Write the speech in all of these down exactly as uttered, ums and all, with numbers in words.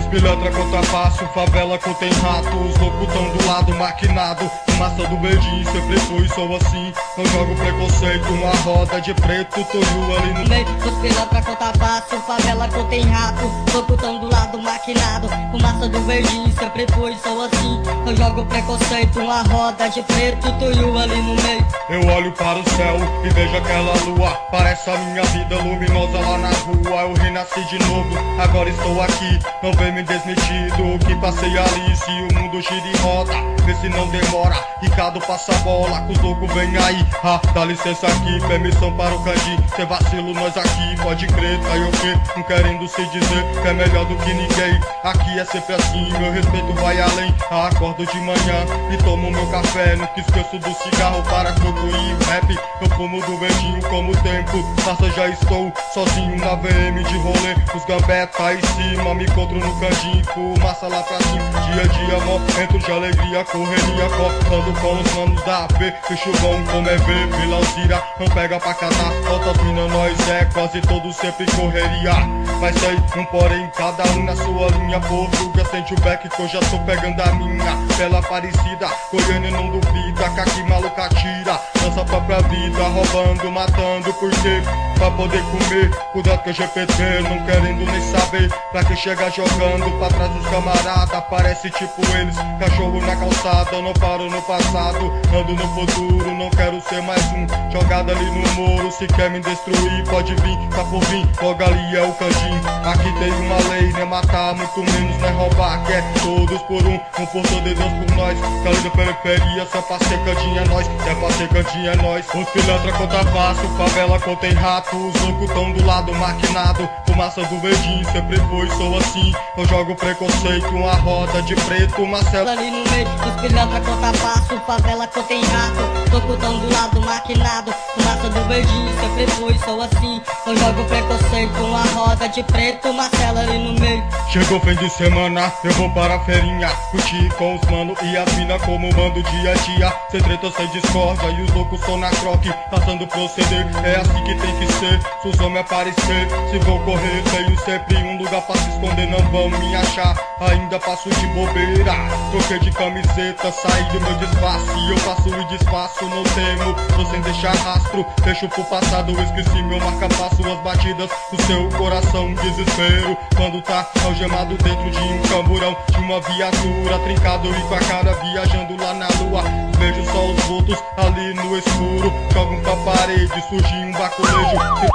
pilantra contrapasso, favela contém ratos, louco tão do lado maquinado, massa do verdinho, sempre fui, sou assim, não jogo preconceito, uma roda de preto, tonho ali no meio. Os pilantra contrapasso, favela contém rato, louco tão do lado maquinado, massa do verdinho, sempre fui, sou assim, não jogo preconceito, uma roda de preto, tonho ali no meio. Eu olho para o céu e vejo aquela lua, parece a minha vida luminosa lá na rua, eu renasci de novo, agora estou aqui, não vem me desmentir do que passei ali, se o mundo gira e roda, vê se não demora, Ricardo passa a bola, com os loucos vem aí, ah, dá licença aqui, permissão para o candim, cê vacilo nós aqui, pode crer, tá aí o quê? Não querendo se dizer que é melhor do que ninguém, aqui é sempre assim, meu respeito vai além, ah, acordo de manhã e tomo meu café, nunca esqueço do cigarro para coco e rap, eu fumo do verdinho como o tempo passa, já estou sozinho na V M de rolê, os gambeta aí em cima, me encontro no candim, massa lá pra cima, dia a dia momento de alegria, correria, cortando com os manos da B, bicho bom como é ver, Vila Alzira, não pega pra catar, falta mina, nós é quase todos sempre correria, mas sei um porém, cada um na sua linha, Portuga sente o back que eu já tô pegando a minha, Bela Aparecida, Goiânia não duvida, caqui maluca tira, nossa própria vida, roubando, matando, porque pra poder comer, cuidado com o G P T, não querendo nem saber, pra que chega jogando pra trás dos camarada, parece tipo eles, cachorro na calçada, eu não paro no passado, ando no futuro, não quero ser mais um, jogado ali no muro, se quer me destruir, pode vir, tá por vir, logo ali é o candim, aqui tem uma lei, não é matar, muito menos não é roubar, que é todos por um, um por todo e Deus por nós, cali da periferia, só pra ser candim é nós, é pra ser candim é nós, os pilantra conta fácil, favela contém rato, os loucos tão do lado maquinado, fumaça do verdinho, sempre fui, sou assim, eu jogo preconceito, uma roda de preto, uma cela ali no meio, os pilantra conta passo, favela contém rato, louco tão do lado maquinado, fumaça do verdinho, sempre fui, sou assim, eu jogo preconceito, uma roda de preto, uma cela ali no meio. Chegou fim de semana, eu vou para a feirinha, curtir com os mano e as mina como mando dia a dia, sem treta, sem discórdia e os loucos são na croque, passando proceder, é assim que tem que ser, se os homens aparecer, se vou correr, tenho sempre um lugar pra se esconder, não vão me achar, ainda passo de bobeira, troquei de camiseta, saí do meu disfarce, eu faço e desfaço, não temo, tô sem deixar rastro, deixo pro passado, esqueci meu marca-passo, as batidas do seu coração, desespero, quando tá algemado dentro de um camburão, de uma viatura, trincado e com a cara viajando lá na lua, vejo só os vultos ali no escuro, jogam pra parede, surge um baculejo,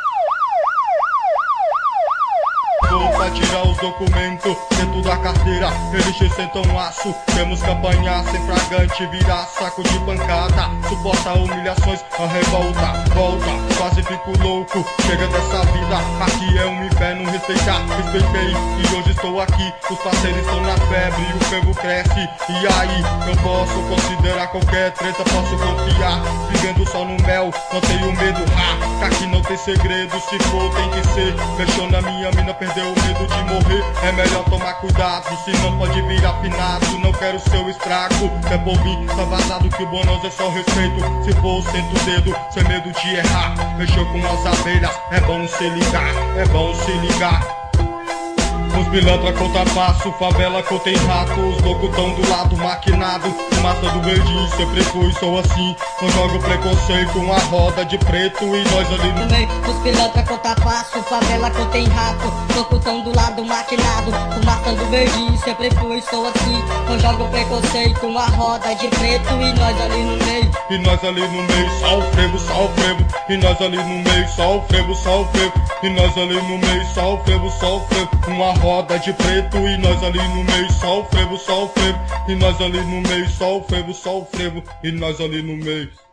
pra tirar os documentos dentro da carteira, eles sentam um aço, temos que apanhar sem fragante, virar saco de pancada, suportar humilhações, a revolta, volta, quase fico louco, chega dessa vida, aqui é um inferno, respeitar, respeitei, e hoje estou aqui, os parceiros estão na febre, o fervo cresce, e aí, eu posso considerar qualquer treta, posso confiar, vivendo só no mel, não tenho medo, ha, que aqui não tem segredo, se for tem que ser, fechou na minha mina, perdeu o medo de morrer, é melhor tomar cuidado, senão pode vir afinado, não quero seu estrago, é por vir, tá vazado que o bônus é só respeito, se for senta o dedo, sem medo de errar, mexeu com as abelhas, é bom se ligar, é bom se ligar. Os pilantra conta passo, favela contém ratos, louco tão do lado maquinado, fumaça do verdinho, sempre fui, sou assim, não jogo preconceito, uma roda de preto e nós ali no meio. Os pilantra conta passo, favela contém rato, louco tão do lado maquinado, fumaça do verdinho, sempre fui, sou assim, não jogo preconceito, uma roda de preto e nós ali no meio. E nós ali no meio, só o frevo, só o frevo, e nós ali no meio, só o frevo, só o frevo, e nós ali no meio, só o frevo, só o frevo, uma roda de preto e nós ali no meio, só o frevo, só o frevo, e nós ali no meio, só o frevo, só o frevo, e nós ali no meio.